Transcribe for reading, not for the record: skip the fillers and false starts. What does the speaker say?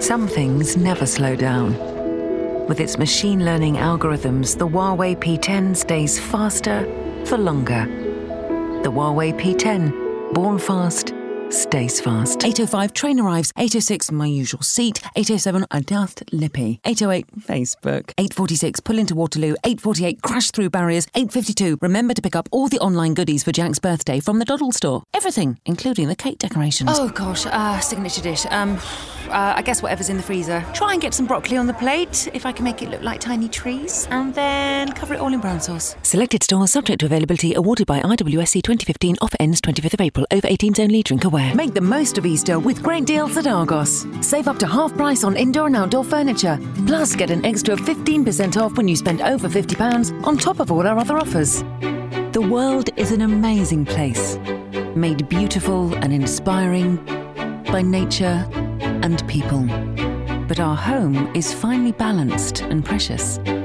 Some things never slow down. With its machine learning algorithms, the Huawei P10 stays faster for longer. The Huawei P10, born fast, stays fast. 8:05 train arrives. 8:06 my usual seat. 8:07 Adath Lippy. 8:08 Facebook. 8:46 pull into Waterloo. 8:48 crash through barriers. 8:52 remember to pick up all the online goodies for Jack's birthday from the Doddle store. Everything, including the cake decorations. Oh gosh, signature dish. I guess whatever's in the freezer. Try and get some broccoli on the plate, if I can make it look like tiny trees, and then cover it all in brown sauce. Selected stores subject to availability, awarded by IWSC 2015, offer ends 25th of April. Over 18s only, drink aware. Make the most of Easter with great deals at Argos. Save up to half price on indoor and outdoor furniture. Plus, get an extra 15% off when you spend over £50 on top of all our other offers. The world is an amazing place, made beautiful and inspiring by nature and people. But our home is finely balanced and precious.